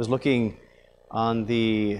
was looking on the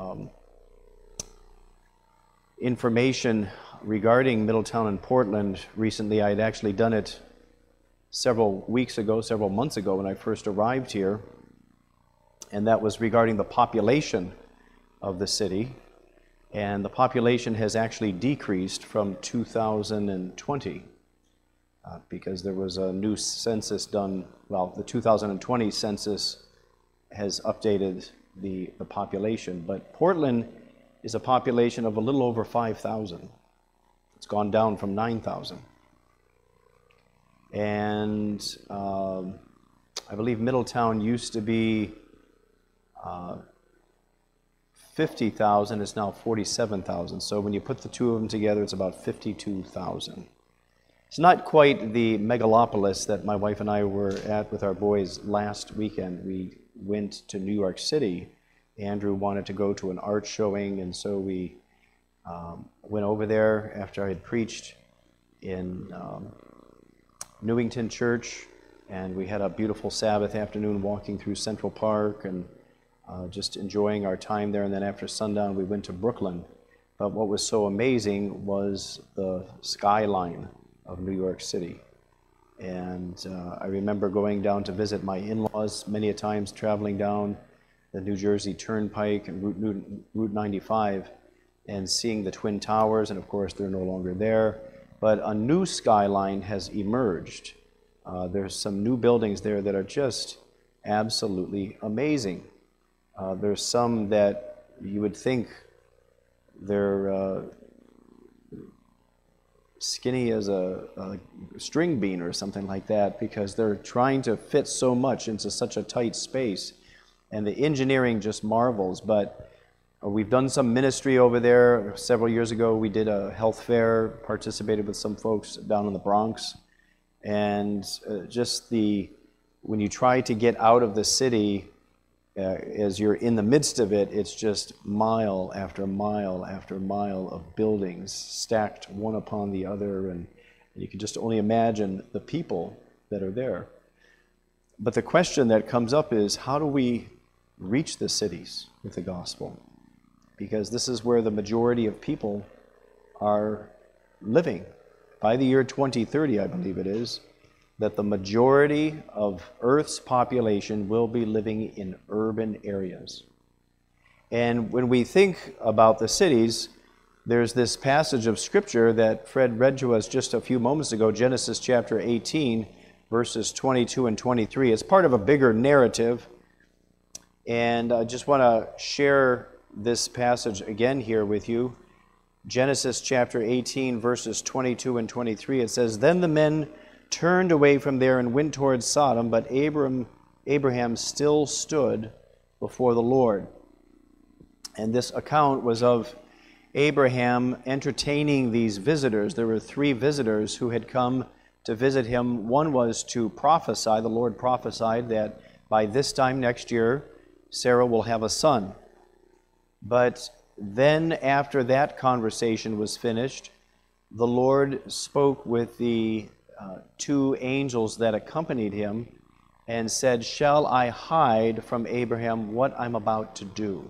information regarding Middletown and Portland recently. I had actually done it several months ago when I first arrived here, and that was regarding the population of the city. And the population has actually decreased from 2020 because there was a new census done. Well, the 2020 census has updated the population, but Portland is a population of a little over 5,000. It's gone down from 9,000. And I believe Middletown used to be 50,000, it's now 47,000. So when you put the two of them together, it's about 52,000. It's not quite the megalopolis that my wife and I were at with our boys last weekend. We went to New York City. Andrew wanted to go to an art showing, and so we went over there after I had preached in Newington Church, and we had a beautiful Sabbath afternoon walking through Central Park and just enjoying our time there. And then after sundown, we went to Brooklyn. But what was so amazing was the skyline of New York City. And I remember going down to visit my in-laws many a times, traveling down the New Jersey Turnpike and Route 95 and seeing the Twin Towers, and of course they're no longer there. But a new skyline has emerged. There's some new buildings there that are just absolutely amazing. There's some that you would think they're skinny as a string bean or something like that, because they're trying to fit so much into such a tight space. And the engineering just marvels. But we've done some ministry over there. Several years ago, we did a health fair, participated with some folks down in the Bronx. And when you try to get out of the city, as you're in the midst of it, it's just mile after mile after mile of buildings stacked one upon the other, and you can just only imagine the people that are there. But the question that comes up is, how do we reach the cities with the gospel? Because this is where the majority of people are living. By the year 2030, I believe it is, that the majority of Earth's population will be living in urban areas. And when we think about the cities, there's this passage of Scripture that Fred read to us just a few moments ago, Genesis chapter 18, verses 22 and 23. It's part of a bigger narrative, and I just want to share this passage again here with you. Genesis chapter 18, verses 22 and 23, it says, "Then the men turned away from there and went towards Sodom, but Abraham still stood before the Lord." And this account was of Abraham entertaining these visitors. There were 3 visitors who had come to visit him. One was to prophesy. The Lord prophesied that by this time next year, Sarah will have a son. But then after that conversation was finished, the Lord spoke with the 2 angels that accompanied him and said, "Shall I hide from Abraham what I'm about to do?"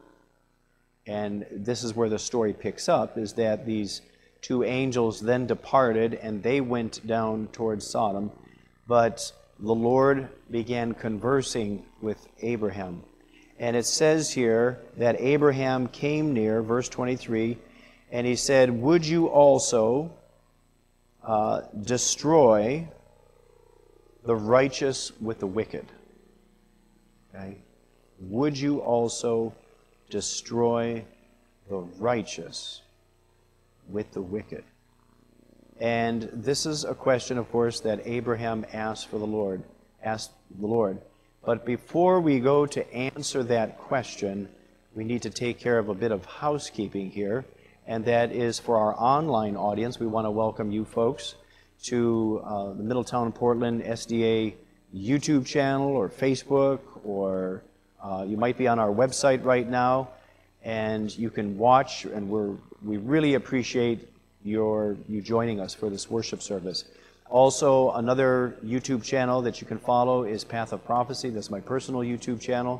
And this is where the story picks up, is that these 2 angels then departed and they went down towards Sodom, but the Lord began conversing with Abraham. And it says here that Abraham came near, verse 23, and he said, "Would you also destroy the righteous with the wicked?" Okay? Would you also destroy the righteous with the wicked? And this is a question, of course, that Abraham asked the Lord. But before we go to answer that question, we need to take care of a bit of housekeeping here, and that is for our online audience. We want to welcome you folks to the Middletown Portland SDA YouTube channel or Facebook, or you might be on our website right now, and you can watch, and we really appreciate you joining us for this worship service. Also, another YouTube channel that you can follow is Path of Prophecy. That's my personal YouTube channel.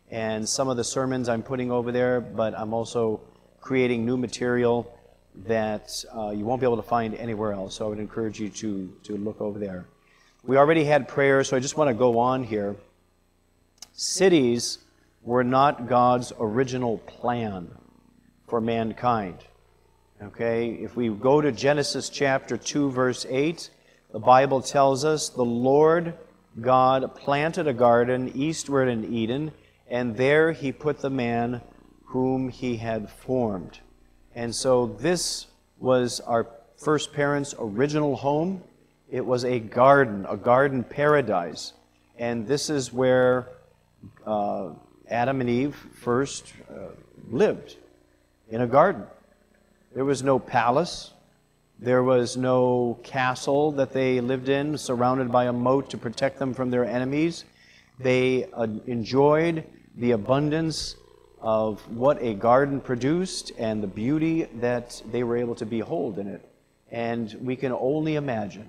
and some of the sermons I'm putting over there, but I'm also creating new material that you won't be able to find anywhere else. So I would encourage you to look over there. We already had prayer, so I just want to go on here. Cities were not God's original plan for mankind. Okay, if we go to Genesis chapter 2, verse 8, the Bible tells us, the Lord God planted a garden eastward in Eden, and there he put the man whom he had formed. And so this was our first parents' original home. It was a garden paradise. And this is where Adam and Eve first lived, in a garden. There was no palace. There was no castle that they lived in, surrounded by a moat to protect them from their enemies. They enjoyed the abundance of what a garden produced and the beauty that they were able to behold in it. And we can only imagine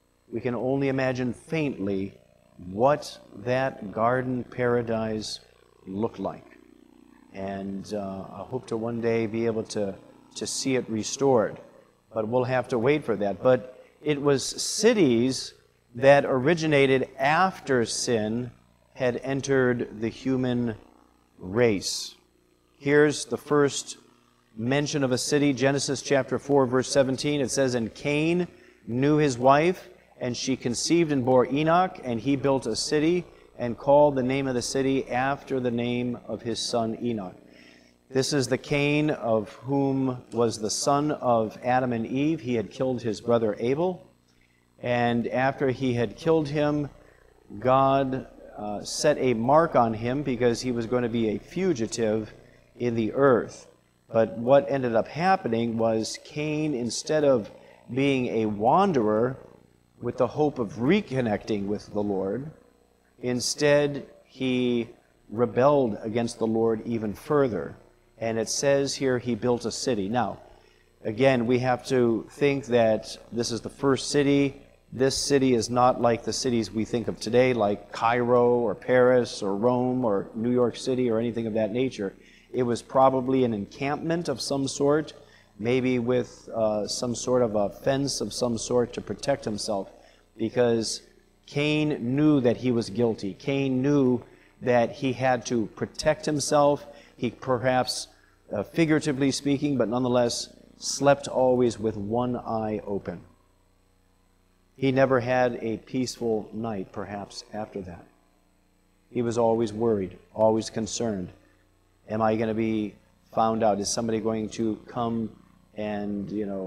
faintly what that garden paradise looked like. And I hope to one day be able to see it restored. But we'll have to wait for that. But it was cities that originated after sin had entered the human race. Here's the first mention of a city, Genesis chapter 4, verse 17. It says, "And Cain knew his wife, and she conceived and bore Enoch, and he built a city and called the name of the city after the name of his son Enoch." This is the Cain of whom was the son of Adam and Eve. He had killed his brother Abel. And after he had killed him, God set a mark on him because he was going to be a fugitive in the earth. But what ended up happening was Cain, instead of being a wanderer with the hope of reconnecting with the Lord, instead he rebelled against the Lord even further. And it says here he built a city. Now, again, we have to think that this is the first city. This city is not like the cities we think of today, like Cairo or Paris or Rome or New York City or anything of that nature. It was probably an encampment of some sort, maybe with some sort of a fence of some sort to protect himself, because Cain knew that he was guilty. Cain knew that he had to protect himself. He perhaps, figuratively speaking, but nonetheless, slept always with one eye open. He never had a peaceful night, perhaps, after that. He was always worried, always concerned. Am I going to be found out? Is somebody going to come and,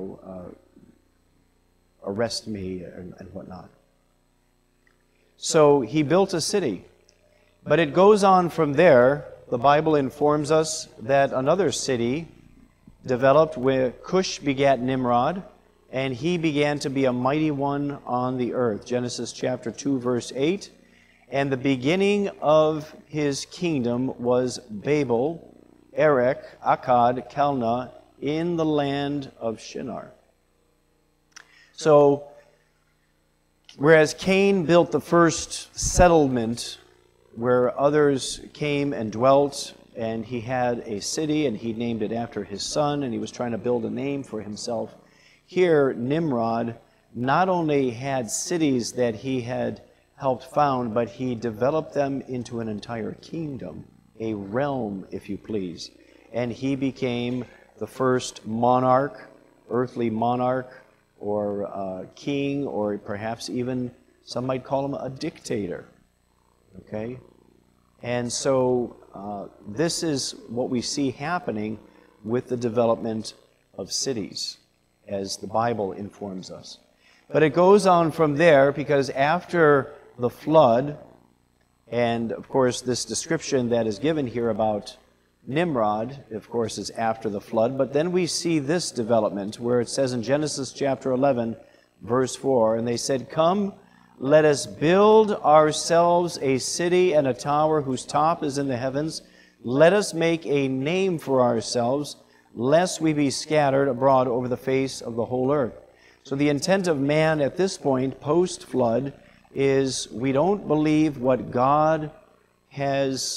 arrest me and whatnot? So he built a city. But it goes on from there. The Bible informs us that another city developed where Cush begat Nimrod, and he began to be a mighty one on the earth. Genesis chapter 2, verse 8. And the beginning of his kingdom was Babel, Erech, Akkad, Calneh, in the land of Shinar. So, whereas Cain built the first settlement where others came and dwelt, and he had a city, and he named it after his son, and he was trying to build a name for himself. Here, Nimrod not only had cities that he had helped found, but he developed them into an entire kingdom, a realm, if you please. And he became the first monarch, earthly monarch, or king, or perhaps even some might call him a dictator. Okay? And so this is what we see happening with the development of cities, as the Bible informs us. But it goes on from there, because after the flood, and of course this description that is given here about Nimrod, of course, is after the flood, but then we see this development where it says in Genesis chapter 11, verse 4, "And they said, Come, let us build ourselves a city and a tower whose top is in the heavens. Let us make a name for ourselves, lest we be scattered abroad over the face of the whole earth." So the intent of man at this point, post-flood, is we don't believe what God has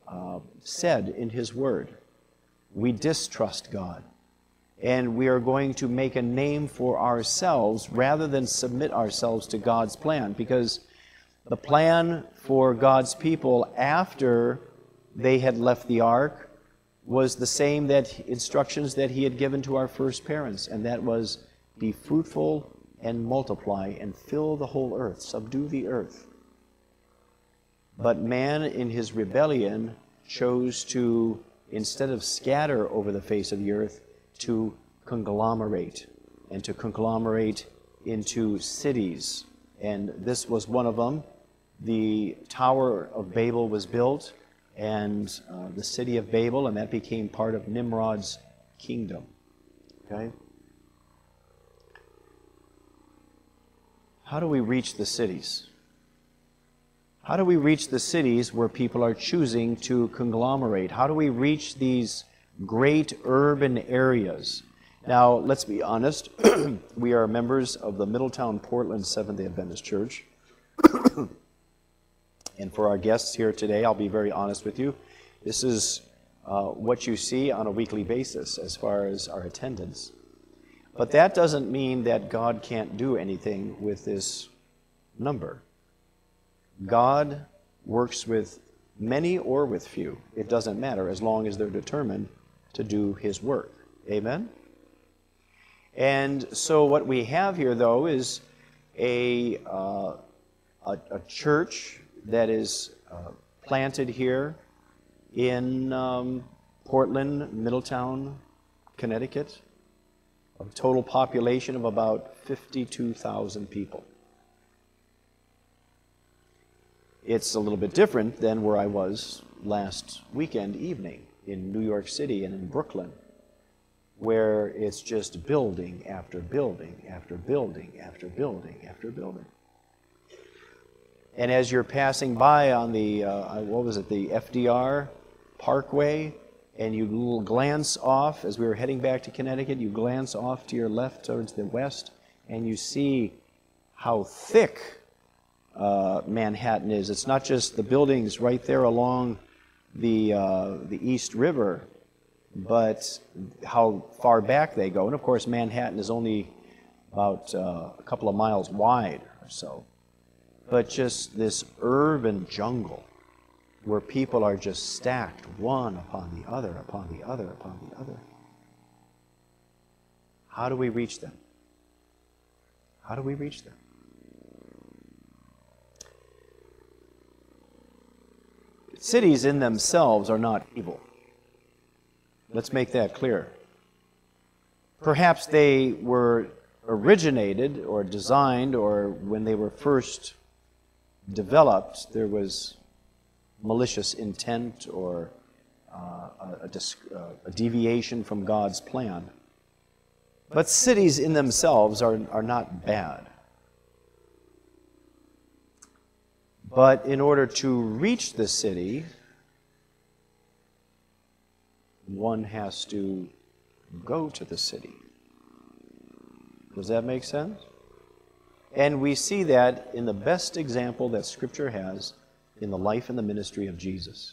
said in His Word. We distrust God. And we are going to make a name for ourselves rather than submit ourselves to God's plan. Because the plan for God's people after they had left the ark was the same instructions that He had given to our first parents. And that was, be fruitful and multiply and fill the whole earth, subdue the earth. But man in his rebellion chose to, instead of scatter over the face of the earth, to conglomerate, and to conglomerate into cities. And this was one of them. The Tower of Babel was built, and the city of Babel, and that became part of Nimrod's kingdom. Okay? How do we reach the cities? How do we reach the cities where people are choosing to conglomerate? How do we reach these great urban areas? Now, let's be honest. We are members of the Middletown, Portland Seventh-day Adventist Church. And for our guests here today, I'll be very honest with you. This is what you see on a weekly basis as far as our attendance. But that doesn't mean that God can't do anything with this number. God works with many or with few. It doesn't matter as long as they're determined to do His work. Amen? And so what we have here, though, is a church that is planted here in Portland, Middletown, Connecticut, a total population of about 52,000 people. It's a little bit different than where I was last weekend evening in New York City and in Brooklyn, where it's just building after building after building after building after building. And as you're passing by on the, the FDR Parkway, and you glance off, as we were heading back to Connecticut, you glance off to your left towards the west, and you see how thick Manhattan is. It's not just the buildings right there along the East River, but how far back they go. And of course, Manhattan is only about a couple of miles wide or so. But just this urban jungle where people are just stacked one upon the other, upon the other, upon the other. How do we reach them? How do we reach them? Cities in themselves are not evil. Let's make that clear. Perhaps they were originated or designed, or when they were first developed, there was malicious intent or a deviation from God's plan. But cities in themselves are not bad. But in order to reach the city, one has to go to the city. Does that make sense? And we see that in the best example that Scripture has in the life and the ministry of Jesus.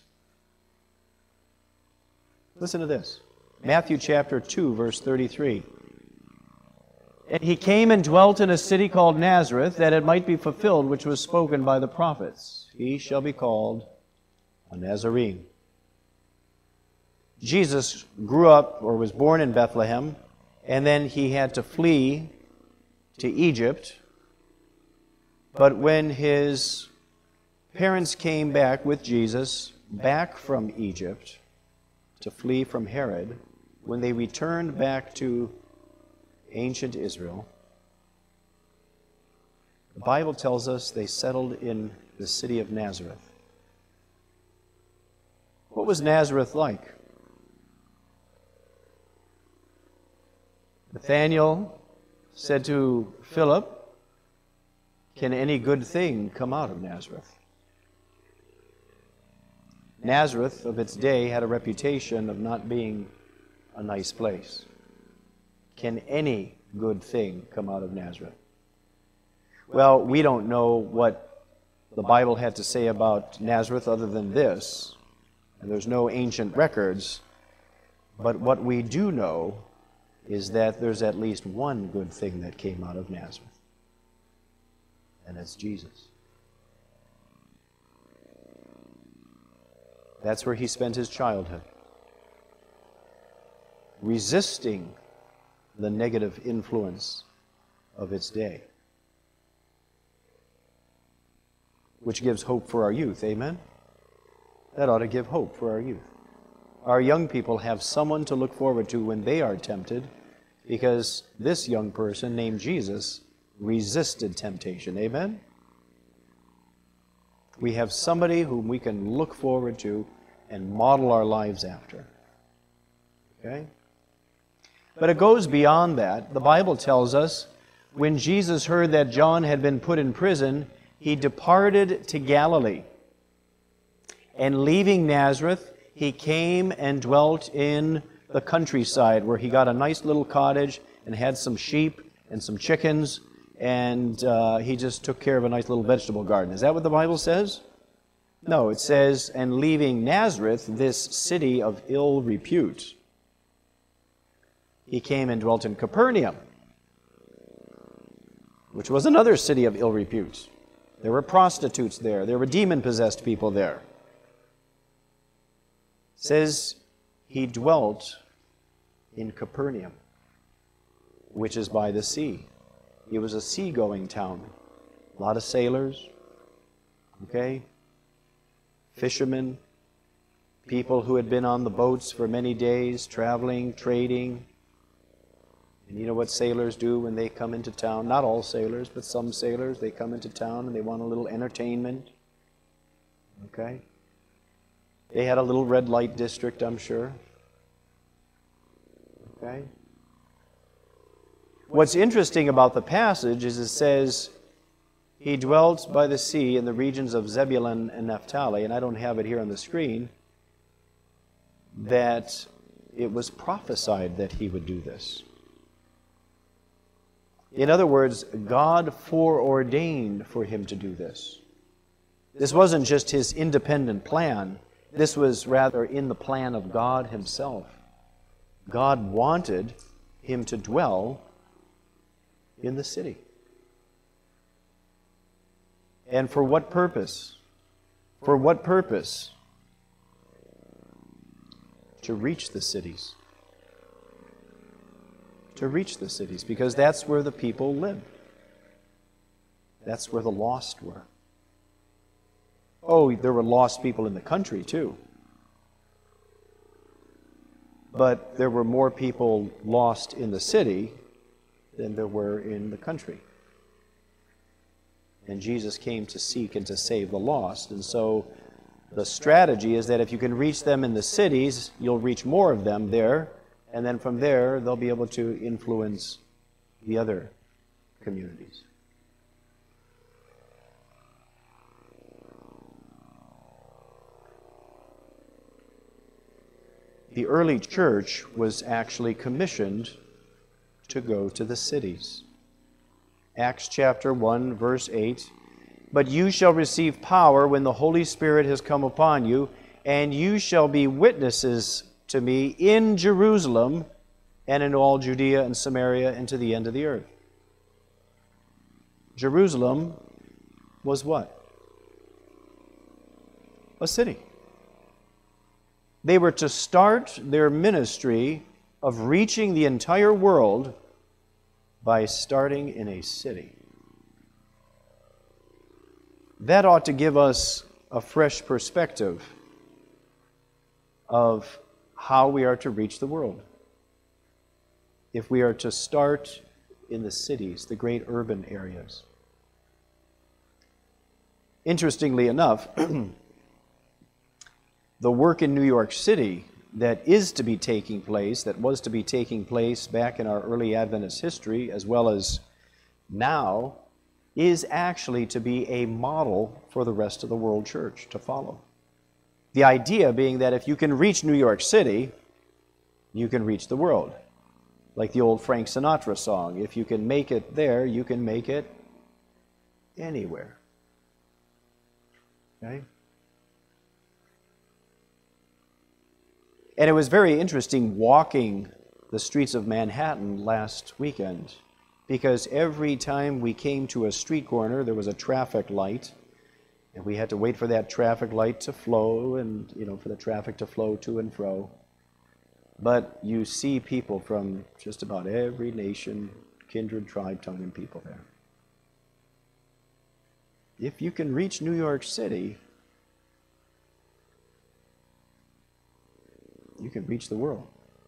Listen to this. Matthew chapter 2, verse 33. And he came and dwelt in a city called Nazareth, that it might be fulfilled which was spoken by the prophets. He shall be called a Nazarene. Jesus grew up, or was born in Bethlehem, and then he had to flee to Egypt. But when his parents came back with Jesus, back from Egypt, to flee from Herod, when they returned back to ancient Israel, the Bible tells us they settled in the city of Nazareth. What was Nazareth like? Nathanael said to Philip, "Can any good thing come out of Nazareth?" Nazareth of its day had a reputation of not being a nice place. Can any good thing come out of Nazareth? Well, we don't know what the Bible had to say about Nazareth other than this. and there's no ancient records, but what we do know is that there's at least one good thing that came out of Nazareth, and it's Jesus. That's where he spent his childhood, resisting the negative influence of its day, which gives hope for our youth. Amen? That ought to give hope for our youth. Our young people have someone to look forward to when they are tempted, because this young person named Jesus resisted temptation. Amen? We have somebody whom we can look forward to and model our lives after. Okay? But it goes beyond that. The Bible tells us when Jesus heard that John had been put in prison, he departed to Galilee. And leaving Nazareth, he came and dwelt in the countryside, where he got a nice little cottage and had some sheep and some chickens, and he just took care of a nice little vegetable garden. Is that what the Bible says? No, it says, and leaving Nazareth, this city of ill repute, he came and dwelt in Capernaum, which was another city of ill repute. There were prostitutes there. There were demon-possessed people there. It says he dwelt in Capernaum, which is by the sea. It was a seagoing town. A lot of sailors, okay? Fishermen, people who had been on the boats for many days, traveling, trading. And you know what sailors do when they come into town? Not all sailors, but some sailors. They come into town and they want a little entertainment. Okay? They had a little red light district, I'm sure. Okay? What's interesting about the passage is it says, he dwelt by the sea in the regions of Zebulun and Naphtali, and I don't have it here on the screen, that it was prophesied that he would do this. In other words, God foreordained for him to do this. This wasn't just his independent plan. This was rather in the plan of God himself. God wanted him to dwell in the city. And for what purpose? For what purpose? To reach the cities. To reach the cities, because that's where the people lived. That's where the lost were. Oh, there were lost people in the country too. But there were more people lost in the city than there were in the country. And Jesus came to seek and to save the lost. And so the strategy is that if you can reach them in the cities, you'll reach more of them there. And then from there, they'll be able to influence the other communities. The early church was actually commissioned to go to the cities. Acts chapter 1, verse 8, "But you shall receive power when the Holy Spirit has come upon you, and you shall be witnesses to me in Jerusalem and in all Judea and Samaria and to the end of the earth." Jerusalem was what? A city. They were to start their ministry of reaching the entire world by starting in a city. That ought to give us a fresh perspective of how we are to reach the world. If we are to start in the cities, the great urban areas. Interestingly enough, the work in New York City that is to be taking place, that was to be taking place back in our early Adventist history, as well as now, is actually to be a model for the rest of the world church to follow. The idea being that if you can reach New York City, you can reach the world. Like the old Frank Sinatra song, if you can make it there, you can make it anywhere. Okay? And it was very interesting walking the streets of Manhattan last weekend, because every time we came to a street corner, there was a traffic light, and we had to wait for that traffic light to flow and, for the traffic to flow to and fro. But you see people from just about every nation, kindred, tribe, tongue, and people there. If you can reach New York City, you can reach the world.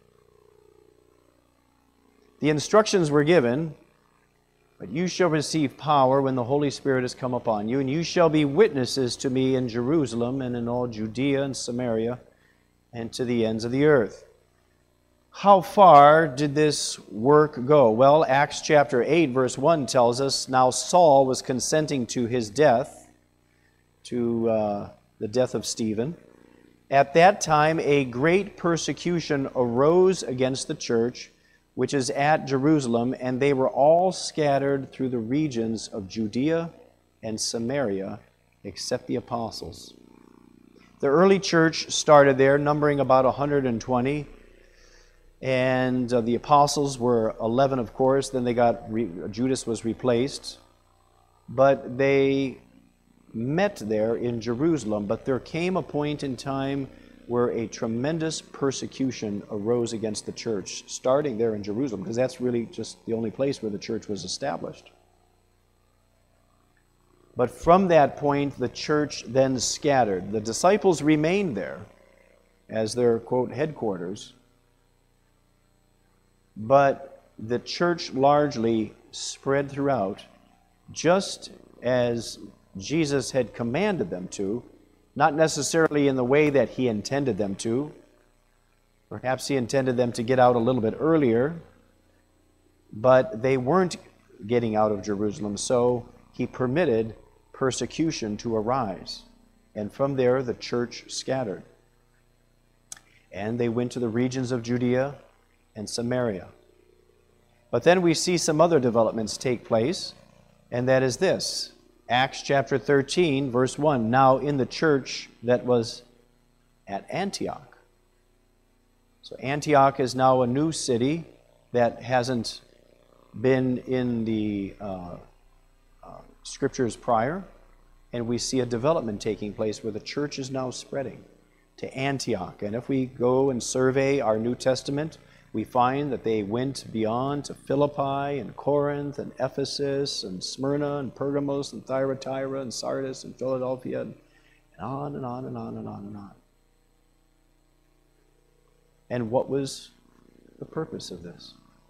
The instructions were given, but you shall receive power when the Holy Spirit has come upon you, and you shall be witnesses to me in Jerusalem and in all Judea and Samaria and to the ends of the earth. How far did this work go? Well, Acts chapter 8, verse 1 tells us, now Saul was consenting to his death, to the death of Stephen. At that time, a great persecution arose against the church, which is at Jerusalem, and they were all scattered through the regions of Judea and Samaria, except the apostles. The early church started there, numbering about 120, and the apostles were 11, of course. Then Judas was replaced, but they met there in Jerusalem. But there came a point in time where a tremendous persecution arose against the church, starting there in Jerusalem, because that's really just the only place where the church was established. But from that point, the church then scattered. The disciples remained there as their, quote, headquarters, but the church largely spread throughout, just as Jesus had commanded them to, not necessarily in the way that he intended them to. Perhaps he intended them to get out a little bit earlier, but they weren't getting out of Jerusalem, so he permitted persecution to arise. And from there, the church scattered. And they went to the regions of Judea and Samaria. But then we see some other developments take place, and that is this. Acts chapter 13, verse 1, now in the church that was at Antioch. So Antioch is now a new city that hasn't been in the scriptures prior, and we see a development taking place where the church is now spreading to Antioch. And if we go and survey our New Testament, we find that they went beyond to Philippi and Corinth and Ephesus and Smyrna and Pergamos and Thyatira and Sardis and Philadelphia and on and on and on and on and on. And what was the purpose of this?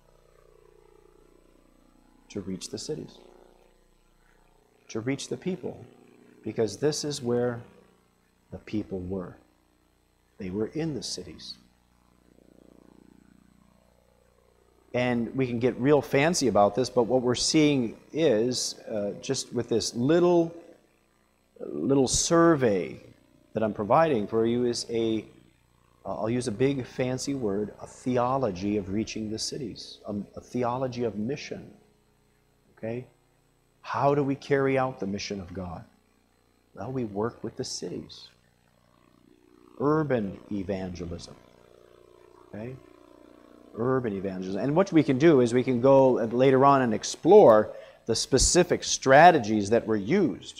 To reach the cities, to reach the people, because this is where the people were. They were in the cities. And we can get real fancy about this, but what we're seeing is, just with this little survey that I'm providing for you, is I'll use a big fancy word, a theology of reaching the cities, a theology of mission. Okay? How do we carry out the mission of God? Well, we work with the cities. Urban evangelism. Okay? Urban evangelism. And what we can do is we can go later on and explore the specific strategies that were used.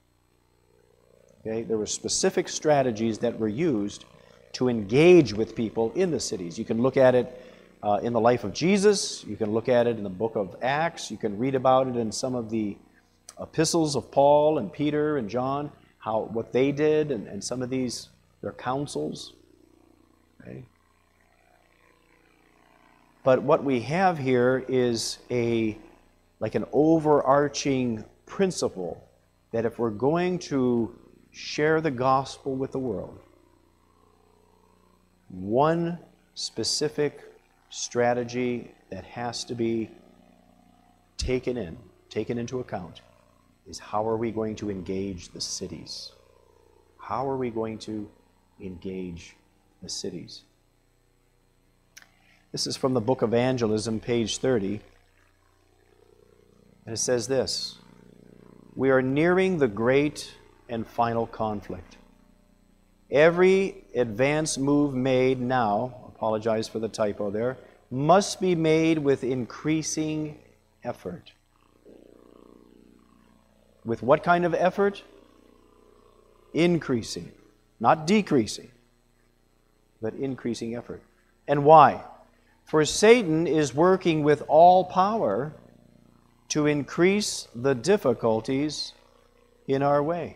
Okay? There were specific strategies that were used to engage with people in the cities. You can look at it in the life of Jesus. You can look at it in the book of Acts. You can read about it in some of the epistles of Paul and Peter and John, what they did, and some of these, their counsels. Okay? But what we have here is like an overarching principle that if we're going to share the gospel with the world, one specific strategy that has to be taken into account is how are we going to engage the cities? How are we going to engage the cities? This is from the book of Evangelism, page 30. And it says this: we are nearing the great and final conflict. Every advance move made now, apologize for the typo there, must be made with increasing effort. With what kind of effort? Increasing, not decreasing, but increasing effort. And why? For Satan is working with all power to increase the difficulties in our way.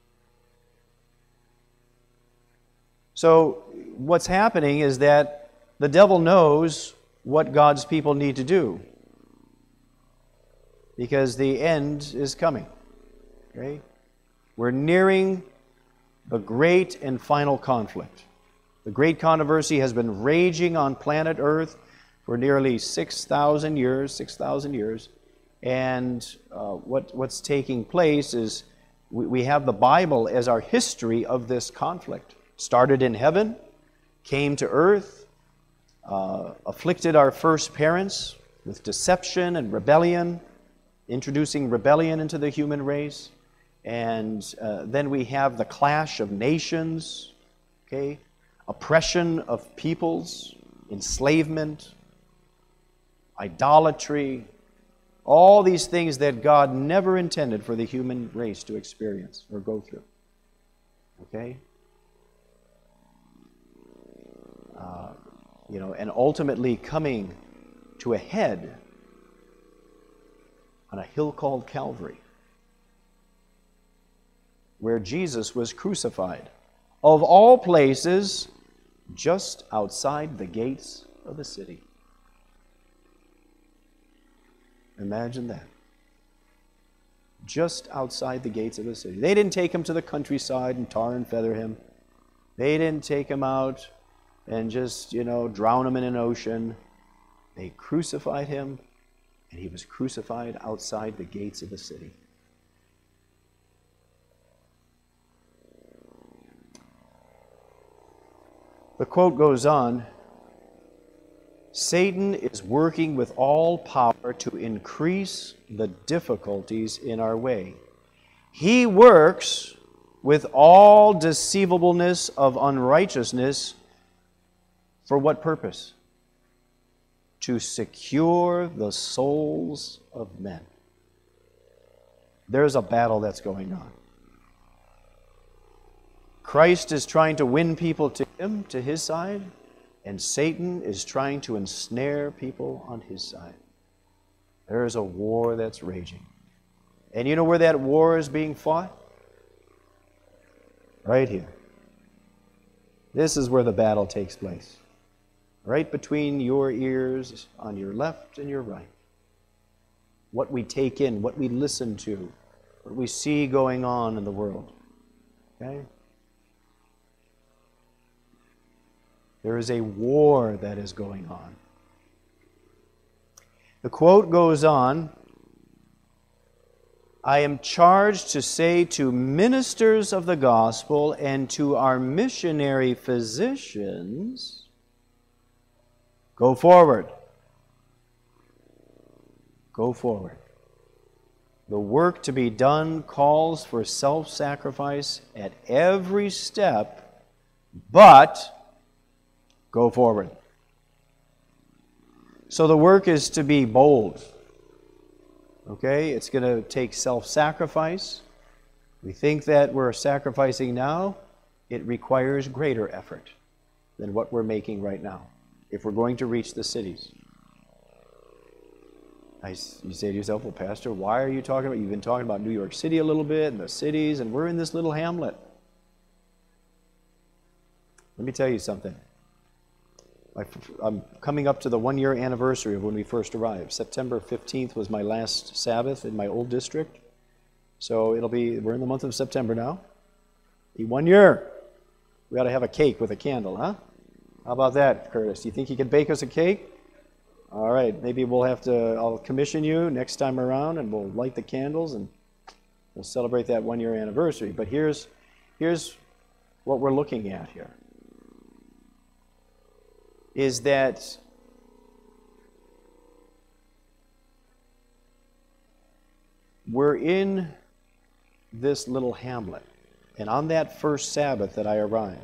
So what's happening is that the devil knows what God's people need to do, because the end is coming. Okay? We're nearing the great and final conflict. The great controversy has been raging on planet Earth for nearly 6,000 years. And what's taking place is we have the Bible as our history of this conflict. Started in heaven, came to earth, afflicted our first parents with deception and rebellion, introducing rebellion into the human race. And then we have the clash of nations, okay? Oppression of peoples, enslavement, idolatry, all these things that God never intended for the human race to experience or go through. Okay? And ultimately coming to a head on a hill called Calvary, where Jesus was crucified, of all places, just outside the gates of the city. Imagine that. Just outside the gates of the city. They didn't take him to the countryside and tar and feather him. They didn't take him out and just, drown him in an ocean. They crucified him, and he was crucified outside the gates of the city. The quote goes on, Satan is working with all power to increase the difficulties in our way. He works with all deceivableness of unrighteousness. For what purpose? To secure the souls of men. There's a battle that's going on. Christ is trying to win people to him, to his side, and Satan is trying to ensnare people on his side. There is a war that's raging. And you know where that war is being fought? Right here. This is where the battle takes place. Right between your ears, on your left and your right. What we take in, what we listen to, what we see going on in the world. Okay? There is a war that is going on. The quote goes on, I am charged to say to ministers of the gospel and to our missionary physicians, go forward. Go forward. The work to be done calls for self-sacrifice at every step, but go forward. So the work is to be bold. Okay? It's going to take self-sacrifice. We think that we're sacrificing now. It requires greater effort than what we're making right now if we're going to reach the cities. You say to yourself, well, Pastor, why are you talking about, you've been talking about New York City a little bit and the cities, and we're in this little hamlet. Let me tell you something. I'm coming up to the 1-year anniversary of when we first arrived. September 15th was my last Sabbath in my old district. So we're in the month of September now. Be 1 year. We ought to have a cake with a candle, huh? How about that, Curtis? Do you think you could bake us a cake? All right, maybe I'll commission you next time around and we'll light the candles and we'll celebrate that 1-year anniversary. But here's what we're looking at here. Is that we're in this little hamlet. And on that first Sabbath that I arrived,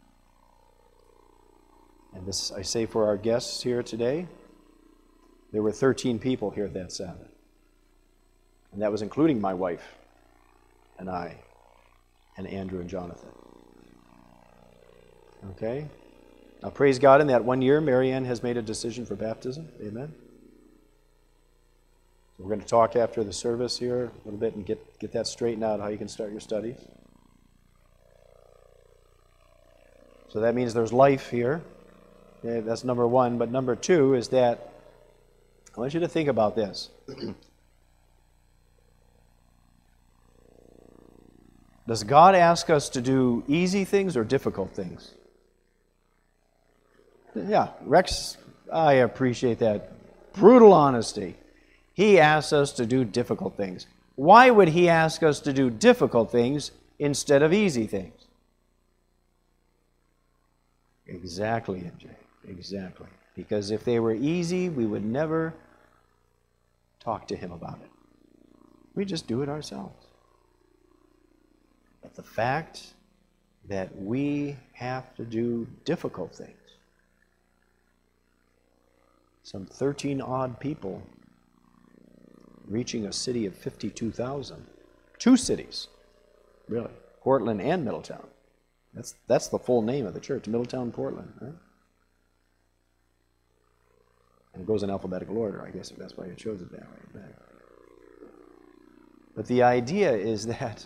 and this I say for our guests here today, there were 13 people here that Sabbath. And that was including my wife and I and Andrew and Jonathan. Okay? Now praise God, in that 1 year, Marianne has made a decision for baptism. Amen? So we're going to talk after the service here a little bit and get that straightened out, how you can start your studies. So that means there's life here. Okay, that's number one. But number two is that I want you to think about this. Does God ask us to do easy things or difficult things? Yeah, Rex, I appreciate that brutal honesty. He asks us to do difficult things. Why would he ask us to do difficult things instead of easy things? Exactly, MJ. Exactly. Because if they were easy, we would never talk to him about it. We just do it ourselves. But the fact that we have to do difficult things, some 13 odd people reaching a city of 52,000, two cities, really, Portland and Middletown. That's the full name of the church, Middletown, Portland, right? And it goes in alphabetical order, I guess, if that's why you chose it that way. But the idea is that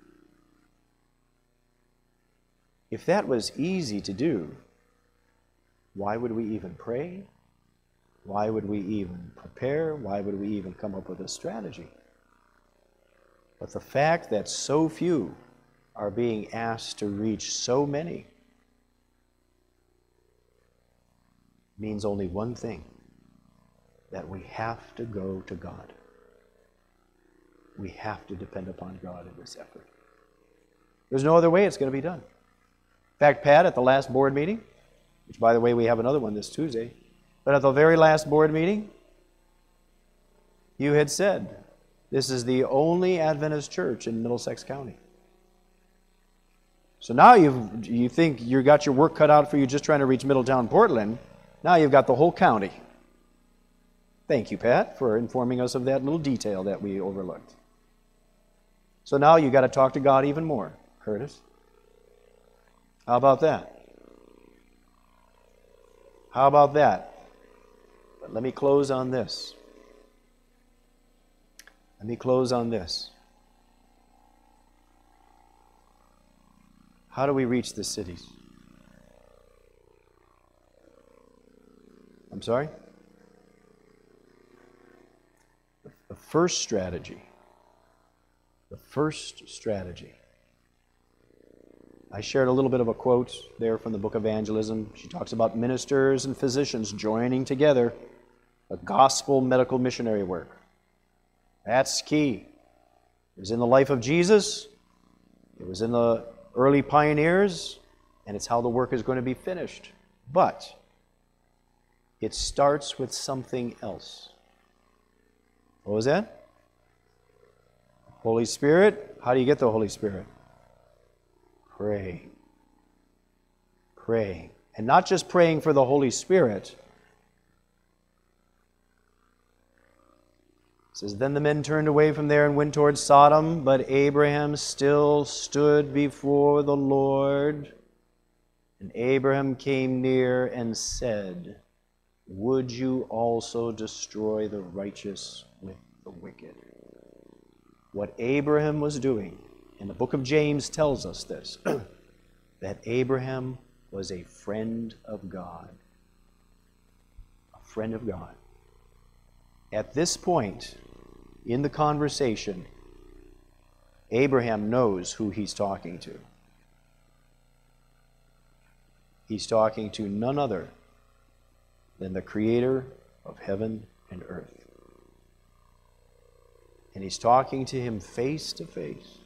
if that was easy to do, why would we even pray? Why would we even prepare? Why would we even come up with a strategy? But the fact that so few are being asked to reach so many means only one thing, that we have to go to God. We have to depend upon God in this effort. There's no other way it's going to be done. In fact, Pat, at the last board meeting, which by the way we have another one this Tuesday, but at the very last board meeting, you had said, this is the only Adventist church in Middlesex County. So now you think you got your work cut out for you just trying to reach Middletown, Portland. Now you've got the whole county. Thank you, Pat, for informing us of that little detail that we overlooked. So now you've got to talk to God even more, Curtis. How about that? How about that? But let me close on this. Let me close on this. How do we reach the cities? I'm sorry? The first strategy. I shared a little bit of a quote there from the book Evangelism. She talks about ministers and physicians joining together a gospel medical missionary work. That's key. It was in the life of Jesus. It was in the early pioneers, and it's how the work is going to be finished. But it starts with something else. What was that? Holy Spirit. How do you get the Holy Spirit? Pray. Pray. And not just praying for the Holy Spirit. It says, then the men turned away from there and went towards Sodom, but Abraham still stood before the Lord. And Abraham came near and said, would you also destroy the righteous with the wicked? What Abraham was doing, and the book of James tells us this, that Abraham was a friend of God. A friend of God. At this point in the conversation, Abraham knows who he's talking to. He's talking to none other than the Creator of heaven and earth. And he's talking to him face to face.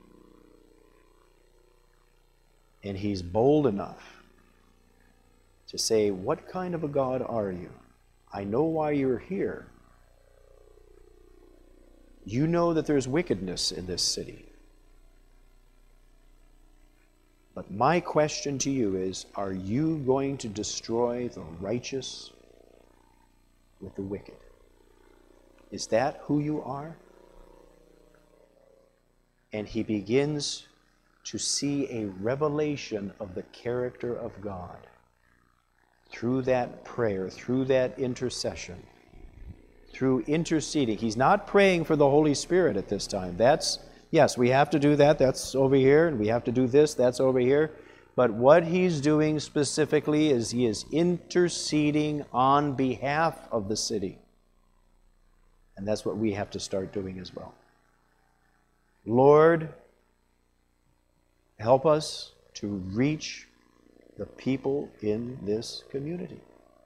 And he's bold enough to say, what kind of a God are you? I know why you're here. You know that there's wickedness in this city. But my question to you is, are you going to destroy the righteous with the wicked? Is that who you are? And he begins to see a revelation of the character of God through that prayer, through that intercession, through interceding. He's not praying for the Holy Spirit at this time. Yes, we have to do that. That's over here. And we have to do this. That's over here. But what he's doing specifically is he is interceding on behalf of the city. And that's what we have to start doing as well. Lord, help us to reach the people in this community.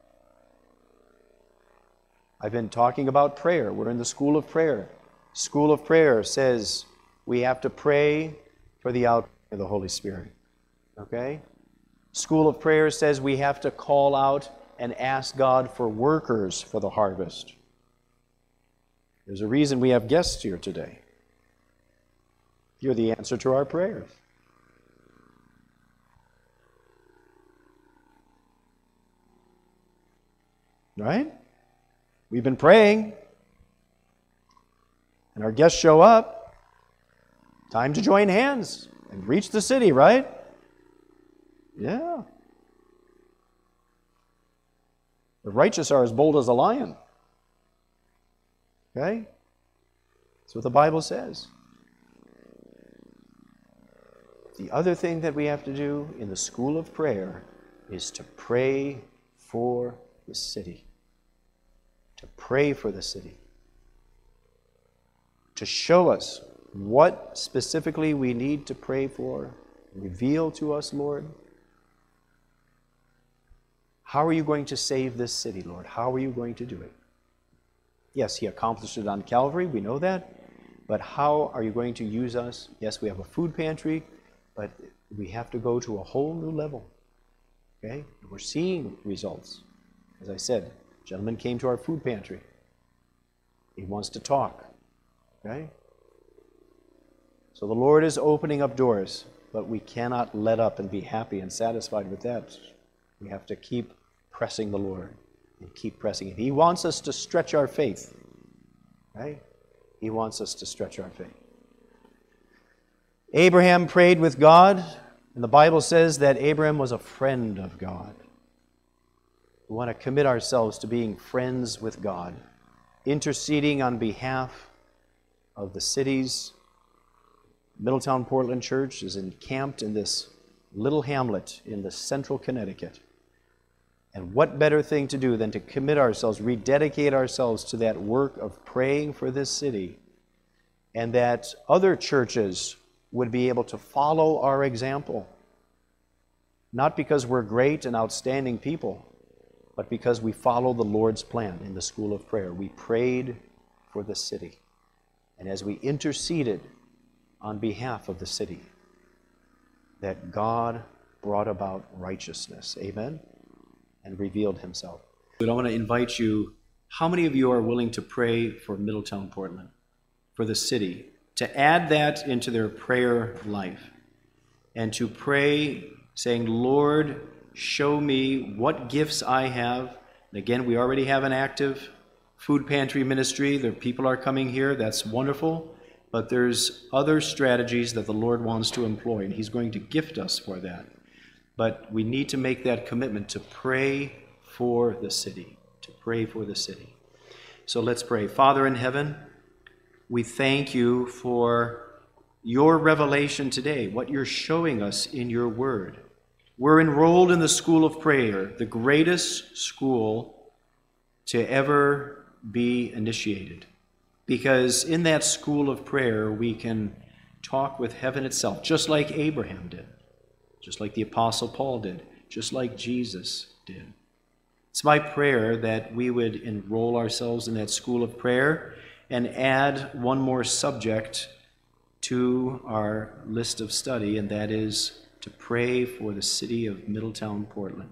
I've been talking about prayer. We're in the School of Prayer. School of Prayer says we have to pray for the outpouring of the Holy Spirit. Okay? School of Prayer says we have to call out and ask God for workers for the harvest. There's a reason we have guests here today. You're the answer to our prayers. Right? We've been praying, and our guests show up. Time to join hands and reach the city, right? Yeah. The righteous are as bold as a lion. Okay? That's what the Bible says. The other thing that we have to do in the School of Prayer is to pray for the city. To pray for the city. To show us what specifically we need to pray for. Reveal to us, Lord. How are you going to save this city, Lord? How are you going to do it? Yes, he accomplished it on Calvary, we know that. But how are you going to use us? Yes, we have a food pantry, but we have to go to a whole new level. Okay? We're seeing results. As I said, a gentleman came to our food pantry. He wants to talk. Okay? So the Lord is opening up doors, but we cannot let up and be happy and satisfied with that. We have to keep pressing the Lord and keep pressing it. He wants us to stretch our faith. Right? He wants us to stretch our faith. Abraham prayed with God, and the Bible says that Abraham was a friend of God. We want to commit ourselves to being friends with God, interceding on behalf of the cities. Middletown Portland Church is encamped in this little hamlet in the central Connecticut. And what better thing to do than to commit ourselves, rededicate ourselves to that work of praying for this city, and that other churches would be able to follow our example. Not because we're great and outstanding people, but because we follow the Lord's plan in the School of Prayer. We prayed for the city. And as we interceded on behalf of the city, that God brought about righteousness. Amen? And revealed himself. But I want to invite you, how many of you are willing to pray for Middletown, Portland, for the city, to add that into their prayer life, and to pray saying, Lord, show me what gifts I have. And again, we already have an active food pantry ministry. There people are coming here. That's wonderful. But there's other strategies that the Lord wants to employ, and he's going to gift us for that. But we need to make that commitment to pray for the city, to pray for the city. So let's pray. Father in heaven, we thank you for your revelation today, what you're showing us in your word. We're enrolled in the School of Prayer, the greatest school to ever be initiated. Because in that School of Prayer, we can talk with heaven itself, just like Abraham did. Just like the Apostle Paul did, just like Jesus did. It's my prayer that we would enroll ourselves in that School of Prayer and add one more subject to our list of study, and that is to pray for the city of Middletown, Portland.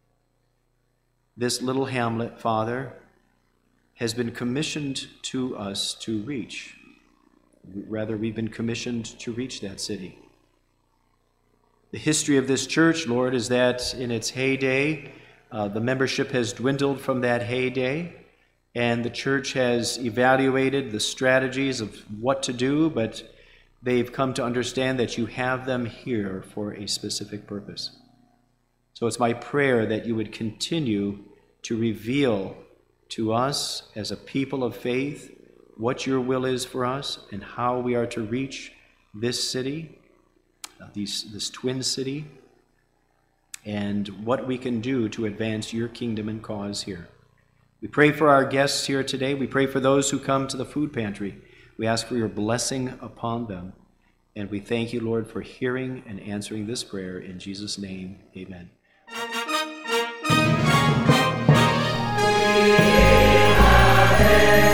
This little hamlet, Father, has been commissioned to us to reach. Rather, we've been commissioned to reach that city. The history of this church, Lord, is that in its heyday, the membership has dwindled from that heyday, and the church has evaluated the strategies of what to do, but they've come to understand that you have them here for a specific purpose. So it's my prayer that you would continue to reveal to us as a people of faith what your will is for us and how we are to reach this city, this twin city, and what we can do to advance your kingdom and cause here. We pray for our guests here today. We pray for those who come to the food pantry. We ask for your blessing upon them. And we thank you, Lord, for hearing and answering this prayer. In Jesus' name, amen. We are